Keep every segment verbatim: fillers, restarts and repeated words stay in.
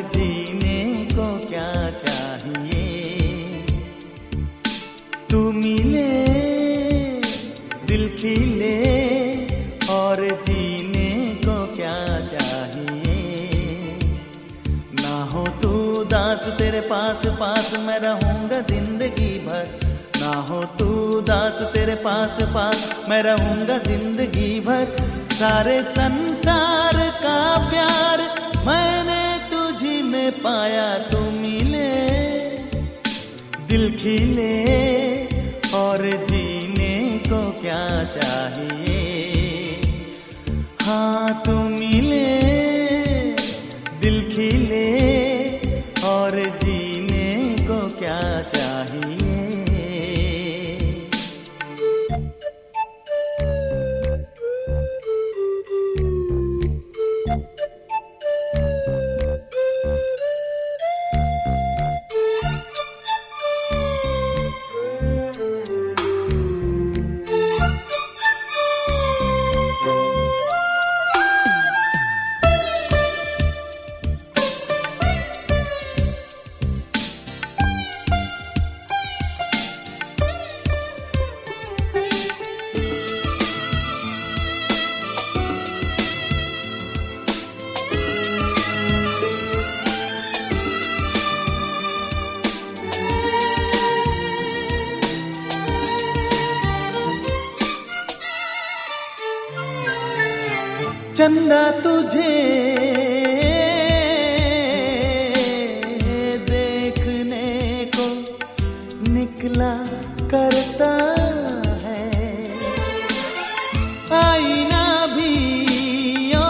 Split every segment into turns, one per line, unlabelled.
जीने को क्या चाहिए। तू मिले दिल खिले और जीने को क्या चाहिए। ना हो तू दास तेरे पास पास मैं रहूंगा जिंदगी भर। ना हो तू दास तेरे पास पास मैं रहूंगा जिंदगी भर। सारे संसार का प्यार मैंने तुझी में पाया। तू मिले दिल खिले और जीने को क्या चाहिए। हाँ तू मिले दिल खिले और जीने को क्या चाहिए। चंदा तुझे देखने को निकला करता है। आईना भी ओ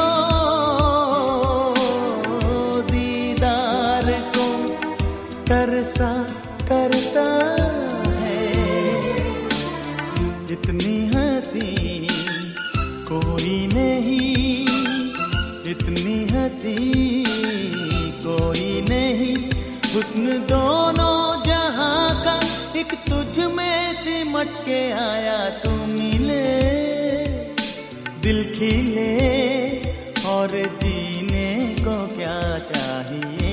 दीदार को तरसा करता है। इतनी हंसी कोई नहीं, इतनी हंसी कोई नहीं। हुस्न दोनों जहां का एक तुझ में सिमट के आया। तू मिले दिल खिले और जीने को क्या चाहिए।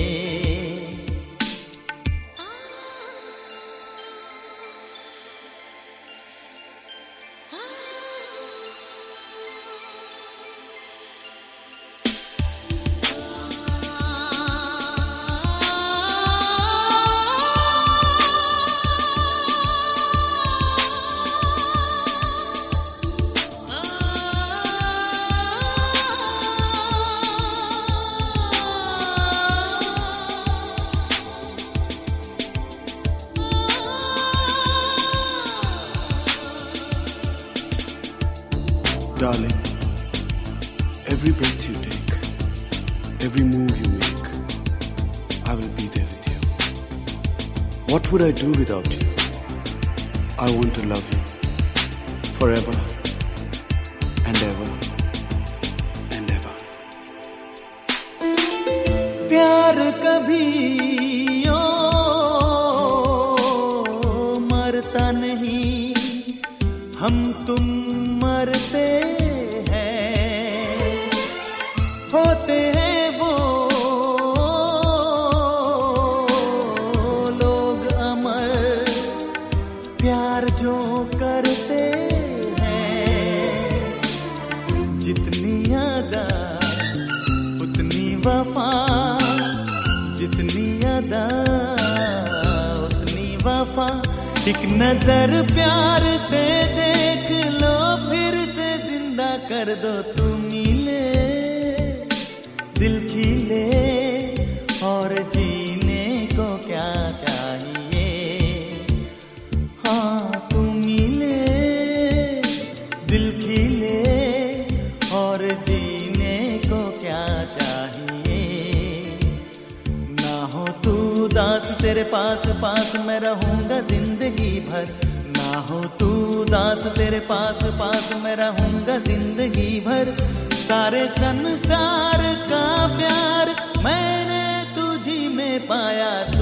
Darling, every breath you take, every move you make, I will be there with you. What would I do without you? I want to love you forever and ever and ever.
प्यार कभी ओ मरता नहीं, हम तुम मरते हैं। होते हैं वो लोग अमर प्यार जो करते हैं। जितनी अदा उतनी वफा, जितनी अदा उतनी वफा। एक नजर प्यार से देख लो फिर से जिंदा कर दो। तू मिले दिल खिले और जीने को क्या चाहिए। हाँ तू मिले दिल खिले और जीने को क्या चाहिए। ना हो तू दास तेरे पास पास मैं रहूंगा जिंदगी भर। ना हो तू दास तेरे पास पास मैं रहूंगा जिंदगी भर। सारे संसार का प्यार मैंने तुझी में पाया।